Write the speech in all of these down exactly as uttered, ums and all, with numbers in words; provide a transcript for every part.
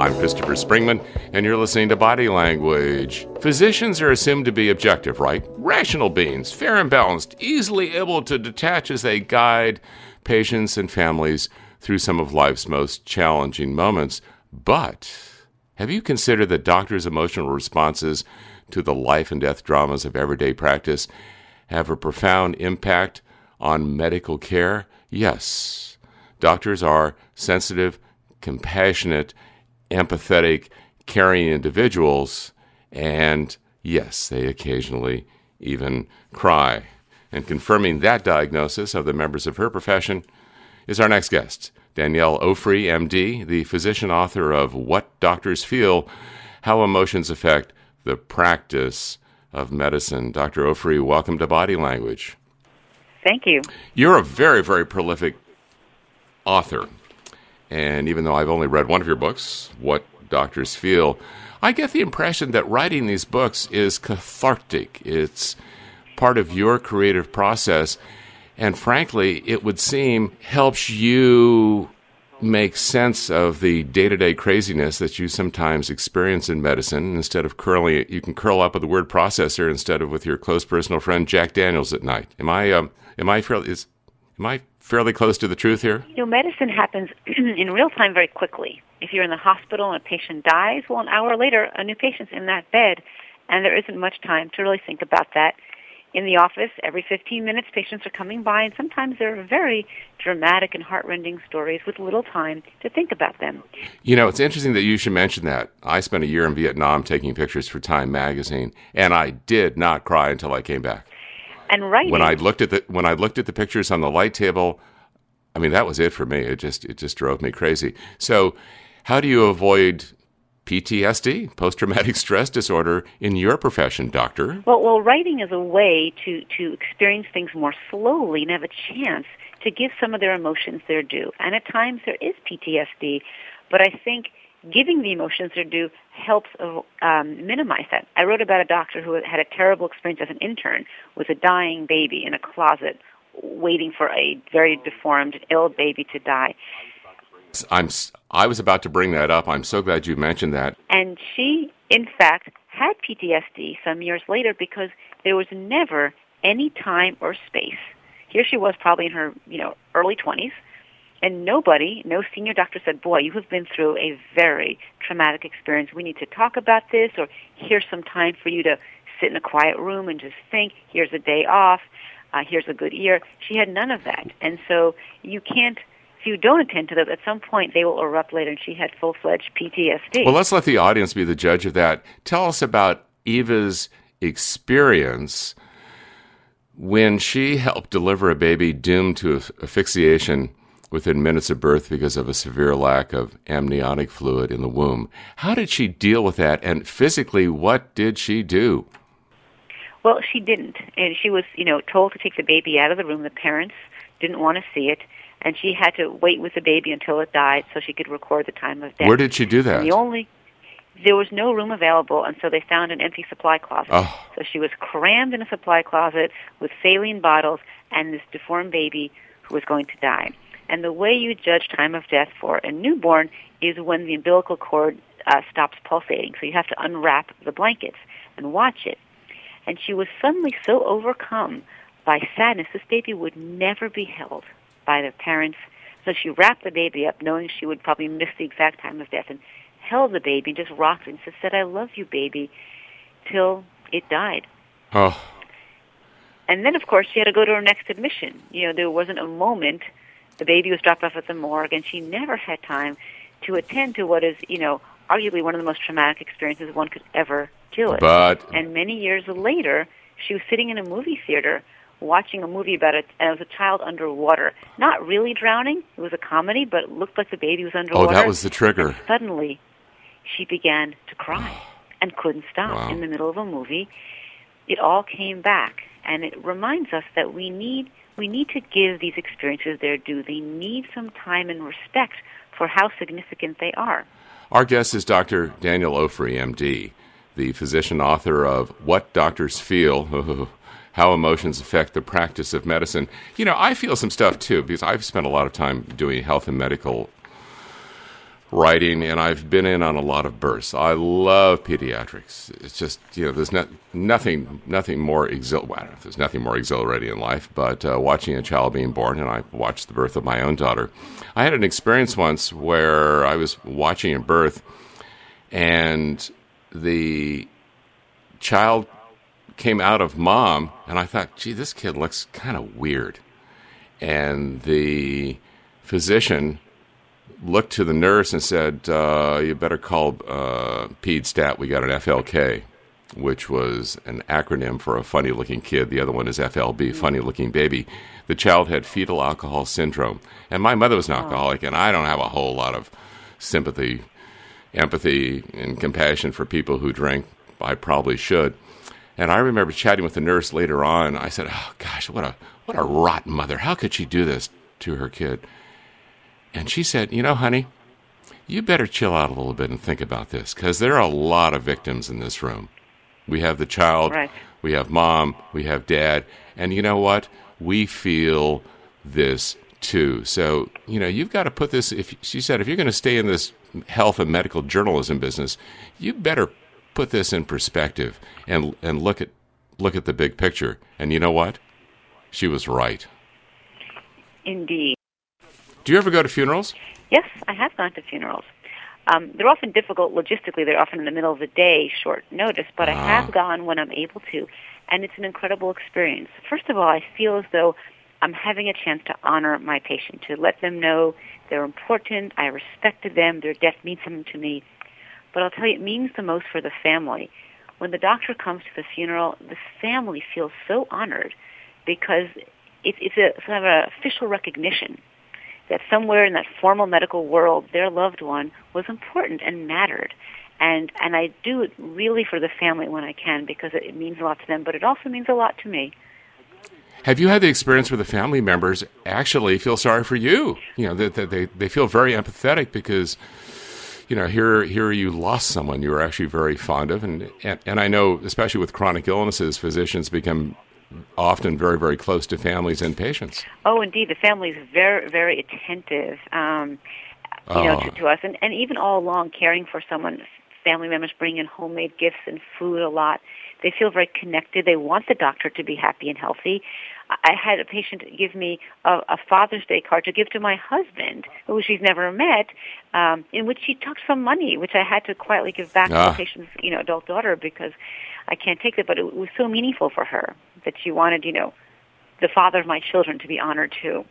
I'm Christopher Springman, and you're listening to Body Language. Physicians are assumed to be objective, right? Rational beings, fair and balanced, easily able to detach as they guide patients and families through some of life's most challenging moments. But have you considered that doctors' emotional responses to the life and death dramas of everyday practice have a profound impact on medical care? Yes, doctors are sensitive, compassionate, empathetic, caring individuals, and yes, they occasionally even cry. And confirming that diagnosis of the members of her profession is our next guest, Danielle Ofri, M D, the physician author of What Doctors Feel, How Emotions Affect the Practice of Medicine. Doctor Ofri, welcome to Body Language. Thank you. You're a very, very prolific author. And even though I've only read one of your books, What Doctors Feel, I get the impression that writing these books is cathartic. It's part of your creative process. And frankly, it would seem helps you make sense of the day-to-day craziness that you sometimes experience in medicine. Instead of curling, you can curl up with the word processor instead of with your close personal friend Jack Daniels at night. Am I um, am I fairly is am I fairly close to the truth here? You know, medicine happens in real time very quickly. If you're in the hospital and a patient dies, well, an hour later, a new patient's in that bed, and there isn't much time to really think about that. In the office, every fifteen minutes, patients are coming by, and sometimes they're very dramatic and heart-rending stories with little time to think about them. You know, it's interesting that you should mention that. I spent a year in Vietnam taking pictures for Time magazine, and I did not cry until I came back. And writing. When I looked at the when I looked at the pictures on the light table, I mean, that was it for me. It just it just drove me crazy. So, how do you avoid P T S D, post-traumatic stress disorder, in your profession, doctor? Well, well, writing is a way to, to experience things more slowly and have a chance to give some of their emotions their due. And at times there is P T S D, but I think giving the emotions their due helps um, minimize that. I wrote about a doctor who had a terrible experience as an intern with a dying baby in a closet waiting for a very deformed, ill baby to die. I'm, I was about to bring that up. I'm so glad you mentioned that. And she, in fact, had P T S D some years later because there was never any time or space. Here she was probably in her, you know, early twenties, and nobody, no senior doctor said, boy, you have been through a very traumatic experience. We need to talk about this, or here's some time for you to sit in a quiet room and just think. Here's a day off. Uh, here's a good ear. She had none of that. And so you can't, if you don't attend to those, at some point they will erupt later, and she had full-fledged P T S D. Well, let's let the audience be the judge of that. Tell us about Eva's experience when she helped deliver a baby doomed to asphyxiation within minutes of birth because of a severe lack of amniotic fluid in the womb. How did she deal with that, and physically, what did she do? Well, she didn't. And she was, you know, told to take the baby out of the room. The parents didn't want to see it, and she had to wait with the baby until it died so she could record the time of death. Where did she do that? And the only there was no room available, and so they found an empty supply closet. Oh. So she was crammed in a supply closet with saline bottles and this deformed baby who was going to die. And the way you judge time of death for a newborn is when the umbilical cord uh, stops pulsating. So you have to unwrap the blankets and watch it. And she was suddenly so overcome by sadness, this baby would never be held by the parents. So she wrapped the baby up, knowing she would probably miss the exact time of death, and held the baby and just rocked it and just said, I love you, baby, till it died. Oh. And then, of course, she had to go to her next admission. You know, there wasn't a moment. The baby was dropped off at the morgue, and she never had time to attend to what is, you know, arguably one of the most traumatic experiences one could ever deal with. But and many years later, she was sitting in a movie theater watching a movie about it, and it was a child underwater. Not really drowning. It was a comedy, but it looked like the baby was underwater. Oh, that was the trigger. And suddenly, she began to cry and couldn't stop Wow. in the middle of a movie. It all came back, and it reminds us that we need we need to give these experiences their due. They need some time and respect for how significant they are. Our guest is Doctor Danielle Ofri, M D, the physician author of What Doctors Feel, How Emotions Affect the Practice of Medicine. You know, I feel some stuff, too, because I've spent a lot of time doing health and medical writing, and I've been in on a lot of births. I love pediatrics. It's just, you know, there's not, nothing nothing more exhil- well, I don't know if there's nothing more exhilarating in life, but uh, watching a child being born, and I watched the birth of my own daughter. I had an experience once where I was watching a birth, and the child came out of mom, and I thought, gee, this kid looks kind of weird. And the physician looked to the nurse and said, uh, you better call uh, PedStat. We got an F L K, which was an acronym for a funny-looking kid. The other one is F L B, funny-looking baby. The child had fetal alcohol syndrome. And my mother was an alcoholic, and I don't have a whole lot of sympathy, empathy, and compassion for people who drink. I probably should. And I remember chatting with the nurse later on. I said, oh, gosh, what a what a rotten mother. How could she do this to her kid? And she said, you know, honey, you better chill out a little bit and think about this, because there are a lot of victims in this room. We have the child, right. We have mom, we have dad, and you know what? We feel this too. So, you know, you've got to put this, if she said, if you're going to stay in this health and medical journalism business, you better put this in perspective and and look at look at the big picture. And you know what? She was right. Indeed. Do you ever go to funerals? Yes, I have gone to funerals. Um, they're often difficult logistically. They're often in the middle of the day, short notice, but ah. I have gone when I'm able to, and it's an incredible experience. First of all, I feel as though I'm having a chance to honor my patient, to let them know they're important, I respected them, their death means something to me. But I'll tell you, it means the most for the family. When the doctor comes to the funeral, the family feels so honored because it's, it's a sort of an official recognition that somewhere in that formal medical world, their loved one was important and mattered. And and I do it really for the family when I can, because it, it means a lot to them, but it also means a lot to me. Have you had the experience where the family members actually feel sorry for you? You know, that, that they, they feel very empathetic because, you know, here here you lost someone you were actually very fond of. And, and, and I know, especially with chronic illnesses, physicians become often very, very close to families and patients. Oh, indeed. The family is very, very attentive, um, you oh. know, to, to us. And, and even all along, caring for someone, family members bring in homemade gifts and food a lot. They feel very connected. They want the doctor to be happy and healthy. I had a patient give me a, a Father's Day card to give to my husband, who she's never met, um, in which she took some money, which I had to quietly give back ah. to the patient's, you know, adult daughter, because I can't take it. But it was so meaningful for her that she wanted, you know, the father of my children to be honored too.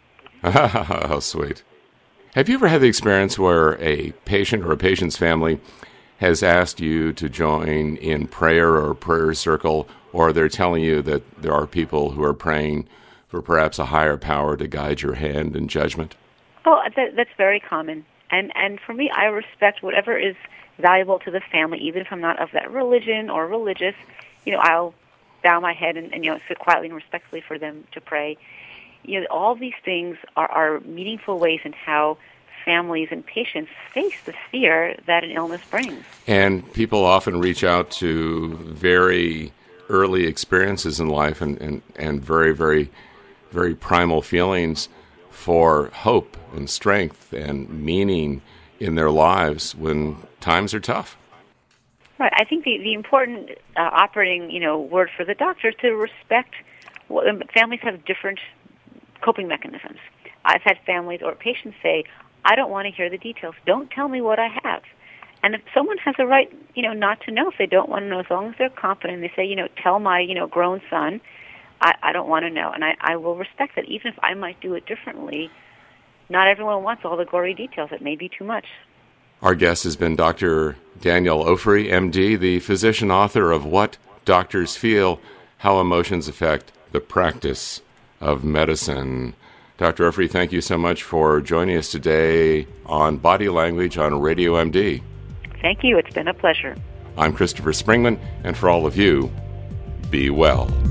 How sweet. Have you ever had the experience where a patient or a patient's family has asked you to join in prayer or prayer circle, or they're telling you that there are people who are praying for perhaps a higher power to guide your hand in judgment? Oh, that, that's very common. And and for me, I respect whatever is valuable to the family, even if I'm not of that religion or religious. You know, I'll bow my head and, and you know, sit quietly and respectfully for them to pray. You know, all these things are, are meaningful ways in how families and patients face the fear that an illness brings. And people often reach out to very early experiences in life and, and, and very, very, very primal feelings for hope and strength and meaning in their lives when times are tough. Right. I think the, the important uh, operating, you know, word for the doctor is to respect. Well, families have different coping mechanisms. I've had families or patients say, I don't want to hear the details. Don't tell me what I have. And if someone has a right, you know, not to know if they don't want to know, as long as they're competent, they say, you know, tell my, you know, grown son, I, I don't want to know. And I, I will respect that, even if I might do it differently. Not everyone wants all the gory details. It may be too much. Our guest has been Doctor Danielle Ofri, M D, the physician author of What Doctors Feel, How Emotions Affect the Practice of Medicine. Doctor Ofri, thank you so much for joining us today on Body Language on Radio M D. Thank you. It's been a pleasure. I'm Christopher Springman, and for all of you, be well.